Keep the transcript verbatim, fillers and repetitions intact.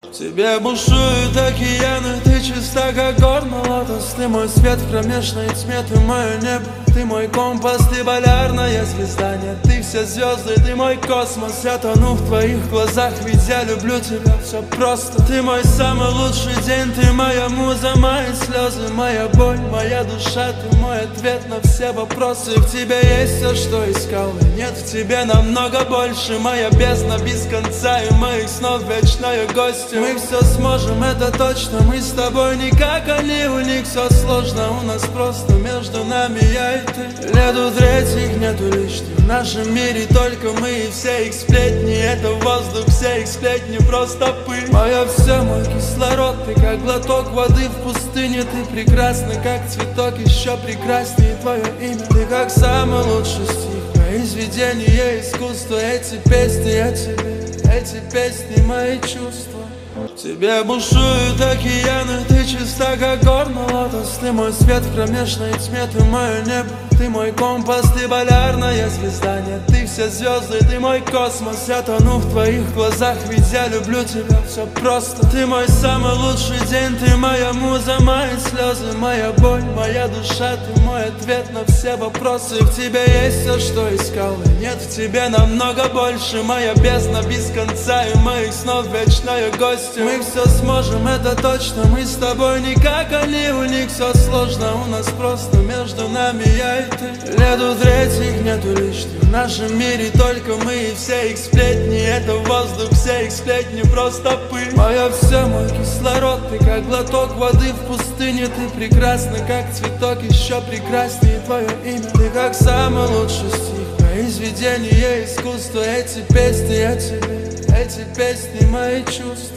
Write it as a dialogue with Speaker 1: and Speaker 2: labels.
Speaker 1: В тебе бушуют океаны, ты чиста, как горный лотос. Ты мой свет в кромешной тьме, ты мое небо, ты мой компас, ты полярная звезда. Нет, ты все звезды, ты мой космос. Я тону в твоих глазах, ведь я люблю тебя, все просто. Ты мой самый лучший день, ты моя муза, мои слезы, моя боль, моя душа. Ты мой ответ на все вопросы. В тебе есть все, что искал, и нет в тебе намного больше. Моя бездна без конца и моих снов вечная гостья. Мы все сможем, это точно, мы с тобой не как они, у них все сложно. У нас просто между нами я и ты. Нету третьих, нету лишних в нашем мире, только мы и все их сплетни. Это воздух, все их сплетни, просто пыль. Мое все, мой кислород, ты как глоток воды в пустыне. Ты прекрасна, как цветок, еще прекраснее твое имя. Ты как самый лучший стих, произведение искусства. Эти песни о тебе, эти песни мои чувства. В тебе бушуют океаны, ты чиста, как горный лотос. Ты мой свет в кромешной тьме, ты мое небо, ты мой компас, ты полярная звезда. Нет, ты все звезды, ты мой космос. Я тону в твоих глазах, ведь я люблю тебя, все просто. Ты мой самый лучший день, ты моя муза, мои слезы, моя боль, моя душа. Ты мой ответ на все вопросы. В тебе есть все, что искал, и нет в тебе намного больше. Моя бездна без конца и моих снов вечная гостья. Мы все сможем, это точно, мы с тобой не как они, у них все сложно. У нас просто между нами я и ты. Нету третьих, нету лишних в нашем мире, только мы и все их сплетни. Это воздух, все их сплетни, просто пыль. Мое все, мой кислород, ты как глоток воды в пустыне. Ты прекрасна, как цветок, еще прекраснее твое имя. Ты как самый лучший стих, произведение искусства. Эти песни о тебе, эти песни мои чувства.